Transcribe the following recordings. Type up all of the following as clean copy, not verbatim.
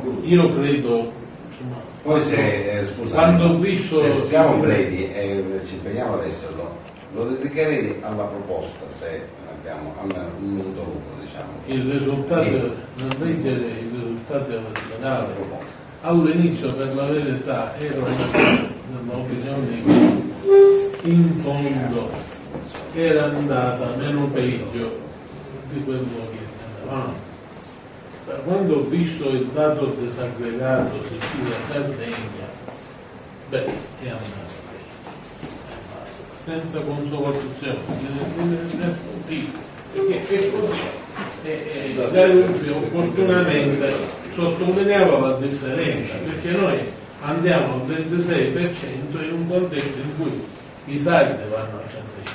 io credo, insomma, poi se scusate, quando ho visto, se siamo brevi e ci impegniamo ad esserlo, lo dedicherei alla proposta, se abbiamo almeno un minuto lungo, diciamo. il risultato, non leggere i risultati elettorali all'inizio, per la verità, ero nell'opinione che in fondo era andata meno peggio di quello che tenevamo. Quando ho visto il dato disaggregato Sicilia-Sardegna, beh, è andato peggio, senza consolazione, perché è così. Garuffi opportunamente sottolineava la differenza, perché noi andiamo al 26% in un contesto in cui i sardi vanno al 105%.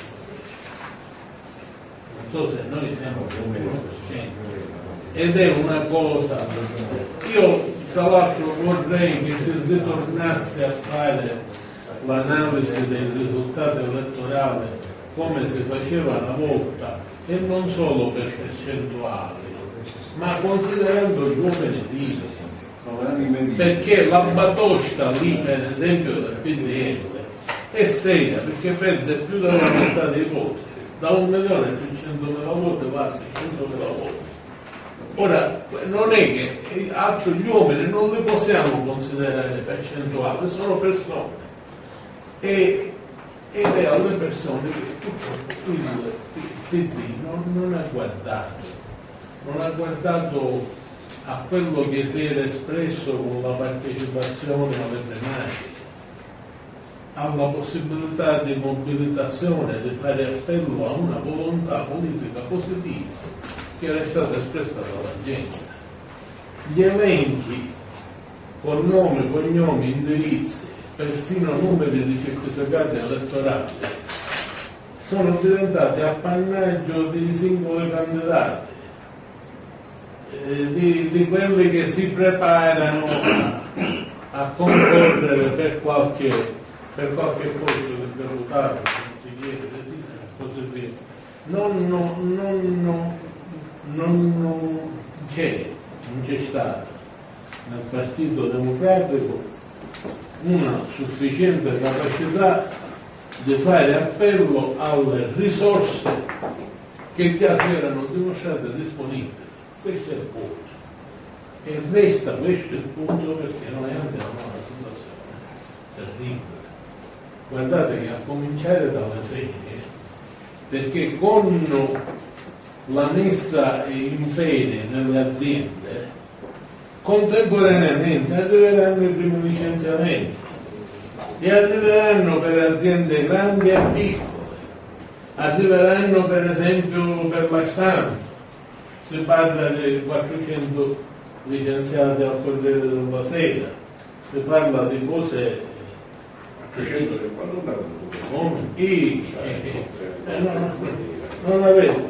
Non so se noi siamo più o meno al 100%. Ed è una cosa, io tra l'altro vorrei che se si tornasse a fare l'analisi dei risultati elettorali come si faceva una volta, e non solo per percentuali, ma considerando gli uomini vivi, perché la batosta lì per esempio del PDL è seria, perché perde più della metà dei voti, da 1.300.000 voti va a 600.000 voti. Ora, non è che altro gli uomini non li possiamo considerare percentuali, sono persone, ed è alle persone che il PD non ha guardato a quello che si era espresso con la partecipazione alle primarie, alla possibilità di mobilitazione, di fare appello a una volontà politica positiva che era stata espressa dalla gente. Gli elenchi con nome, cognomi, indirizzi, perfino numeri di certificati elettorali sono diventati appannaggio di singoli candidati, di quelli che si preparano a concorrere per qualche posto di deputato, consigliere, e così via. Non c'è stata nel Partito Democratico una sufficiente capacità di fare appello alle risorse che già si erano dimostrate disponibili. Questo è il punto. E resta questo il punto, perché noi andiamo a una situazione terribile. Guardate che a cominciare dalle ferie, perché con la messa in ferie delle aziende, contemporaneamente arriveranno i primi licenziamenti, e arriveranno per aziende grandi e piccole, arriveranno per esempio per la stampa, si parla di 400 licenziati al Corriere della Sera, si parla di cose non avete.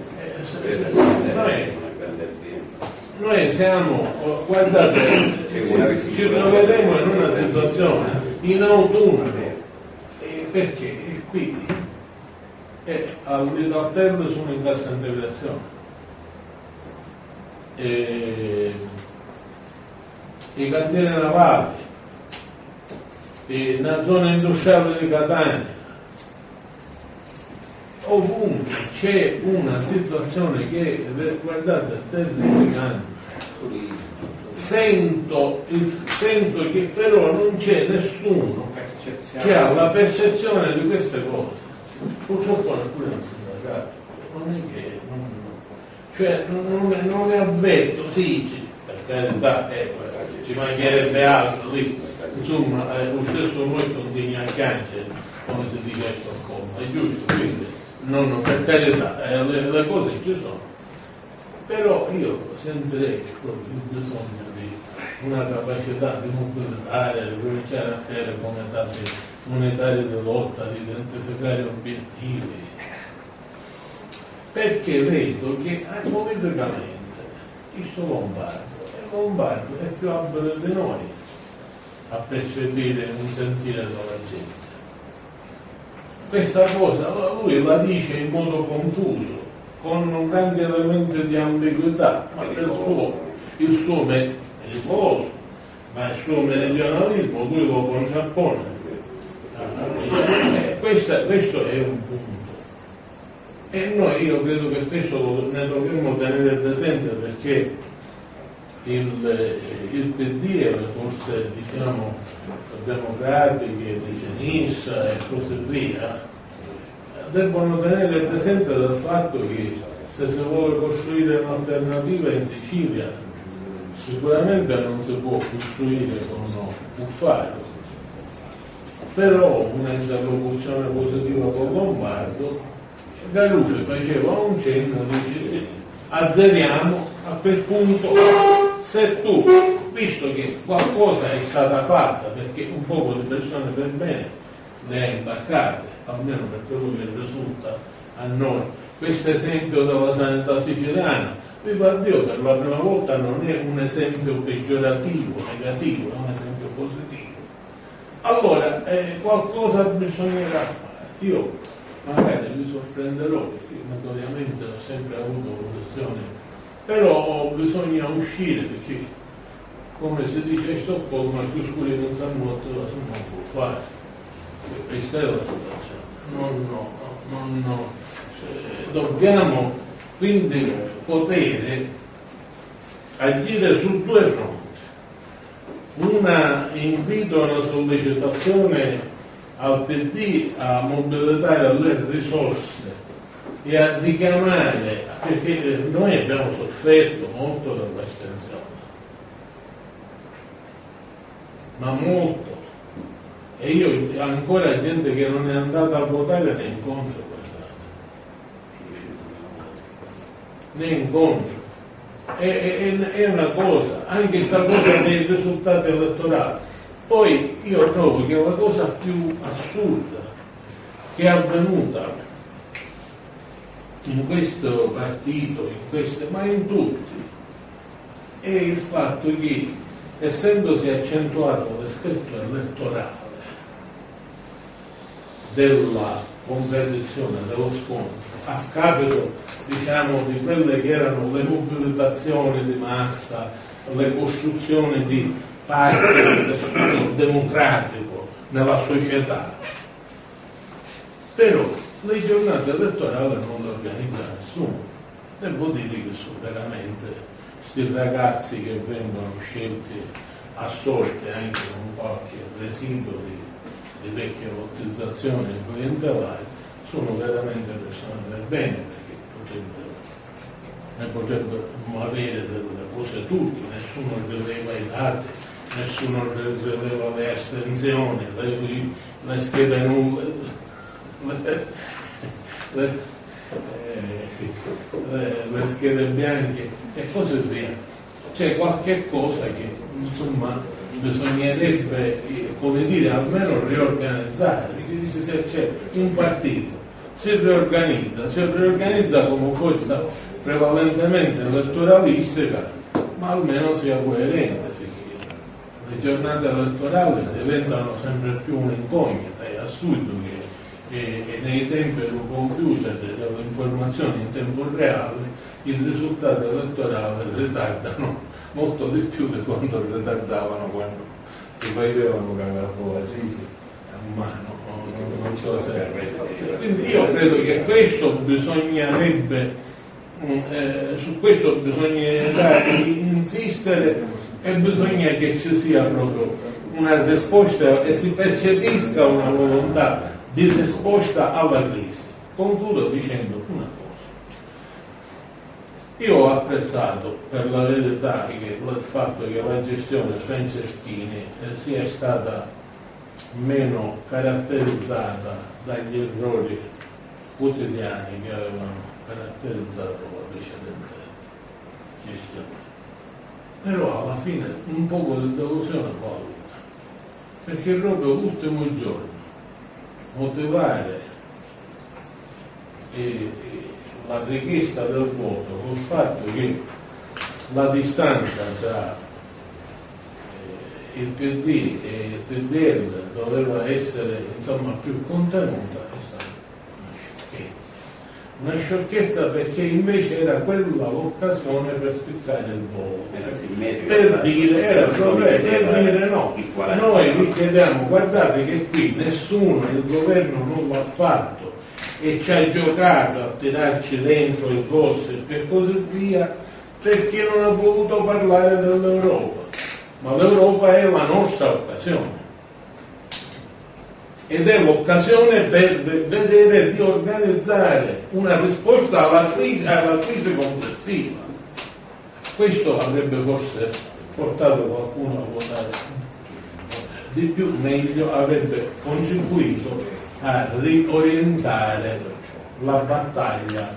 Noi siamo, guardate, ci troveremo in una situazione in autunno, perché qui all'Italtello sono in cassa integrazione, i cantieri navali, nella zona industriale di Catania, ovunque c'è una situazione che, guardate, terrificante. Sento che però non c'è nessuno che ha la percezione di queste cose. Purtroppo neppure il sindacato, non è che cioè non è avverto, sì, per carità, ci mancherebbe altro lì, insomma, lo stesso noi consegna al cancere, come si dice a Stoccolma, è giusto, quindi non, per carità, le cose ci sono, però io sentirei proprio il bisogno di una capacità di mobilitare, di cominciare a creare comitati monetari di lotta, di identificare obiettivi, perché vedo che politicamente questo Lombardo è più abile di noi a percepire un sentire della gente. Questa cosa lui la dice in modo confuso, con un grande elemento di ambiguità, ma il suo è pericoloso, ma il suo meridionalismo lui lo contrappone. Questo è un punto. E noi, io credo che questo ne dovremmo tenere presente, perché il PD e le forze, diciamo, democratiche, di sinistra e così via, debbono tenere presente del fatto che se si vuole costruire un'alternativa in Sicilia, sicuramente non si può costruire con Cuffaro, però una interlocuzione positiva con Lombardo, Garuffi faceva un cenno, dice azzeriamo a quel punto, se tu, visto che qualcosa è stata fatta, perché un poco di persone per bene le ha imbarcate, almeno per quello che risulta a noi. Questo esempio della sanità siciliana, viva Dio, per la prima volta non è un esempio peggiorativo, negativo, è un esempio positivo. Allora, qualcosa bisognerà fare. Io magari mi sorprenderò, perché notoriamente ho sempre avuto posizione, però bisogna uscire, perché come si dice a Stoccolma, più scuri non sanno molto, non può fare. Questa è la situazione. Dobbiamo quindi poter agire su due fronti. Un invito, una sollecitazione al PD a mobilitare le risorse e a richiamare, perché noi abbiamo sofferto molto dall'estensione, ma molto, e io ancora gente che non è andata a votare ne incontro ne incontro. È una cosa, anche questa cosa dei risultati elettorali. Poi io trovo che la cosa più assurda che è avvenuta in questo partito, ma in tutti, è il fatto che, essendosi accentuato l'aspetto elettorale della competizione, dello scontro, a scapito, diciamo, di quelle che erano le mobilitazioni di massa, le costruzioni di parte del tessuto democratico nella società. Però le giornate elettorali non le organizza nessuno. Devo dire che sono veramente questi ragazzi che vengono scelti a sorte, anche con qualche residuo di vecchia lottizzazione clientelare, sono veramente persone per bene, ne potrebbero avere delle cose tutte, nessuno rileva i dati, nessuno rileva le estensioni, le schede nulle, le schede bianche e così via. C'è qualche cosa che insomma bisognerebbe, come dire, almeno riorganizzare, perché dice se c'è un partito si riorganizza come forza prevalentemente elettoralistica, ma almeno sia coerente, perché le giornate elettorali diventano sempre più un'incognita. È assurdo che nei tempi del computer e delle informazioni in tempo reale i risultati elettorali ritardano molto di più di quanto ritardavano quando si facevano cagare la crisi a mano. Non so se quindi io credo che questo bisognerebbe su questo bisogna insistere e bisogna che ci sia proprio una risposta e si percepisca una volontà di risposta alla crisi. Concludo dicendo una cosa: io ho apprezzato per la verità il fatto che la gestione Franceschini sia stata meno caratterizzata dagli errori quotidiani che avevano caratterizzato la precedente gestione. Però alla fine un poco di delusione l'ho avuta, perché proprio l'ultimo giorno motivare la richiesta del voto col fatto che la distanza tra il PD e il PDL doveva essere insomma più contenuta, è stata una sciocchezza. una sciocchezza, perché invece era quella l'occasione per spiccare il volo, per dire no, noi vi chiediamo, guardate che qui nessuno, il governo non l'ha fatto e ci ha giocato a tirarci dentro il gossip e così via, perché non ha voluto parlare dell'Europa, ma l'Europa è la nostra occasione. Ed è l'occasione per vedere di organizzare una risposta alla crisi complessiva. Questo avrebbe forse portato qualcuno a votare di più, meglio, avrebbe contribuito a riorientare la battaglia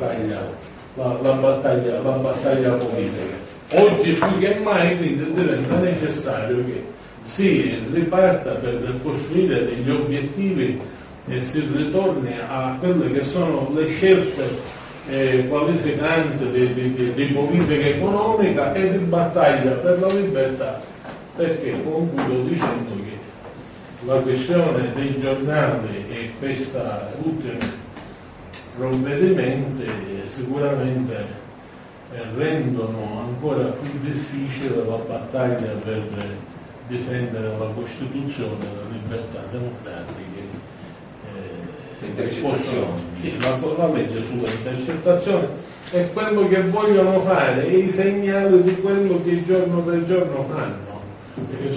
politica. Oggi più che mai quindi diventa necessario che si riparta per costruire degli obiettivi e si ritorni a quelle che sono le scelte qualificanti di politica economica e di battaglia per la libertà, perché concludo dicendo che la questione dei giornali e questa ultimi provvedimenti sicuramente rendono ancora più difficile la battaglia per difendere la Costituzione, la libertà democratica, la legge sulle intercettazioni è quello che vogliono fare e i segnali di quello che giorno per giorno fanno, perché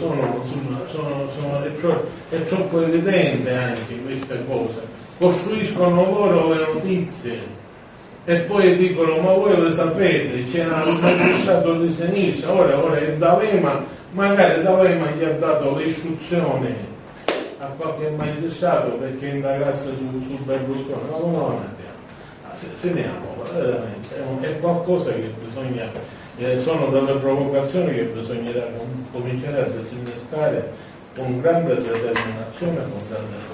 è troppo evidente anche queste cose. Costruiscono loro le notizie e poi dicono: ma voi le sapete, c'era un magistrato di sinistra, ora è D'Alema. Magari D'Alema gli ha dato le istruzioni a qualche magistrato perché indagasse su Berlusconi, ma come la mettiamo? Finiamo, veramente, è qualcosa che bisogna, sono delle provocazioni che bisognerà cominciare a disinnescare con grande determinazione e con grande forza.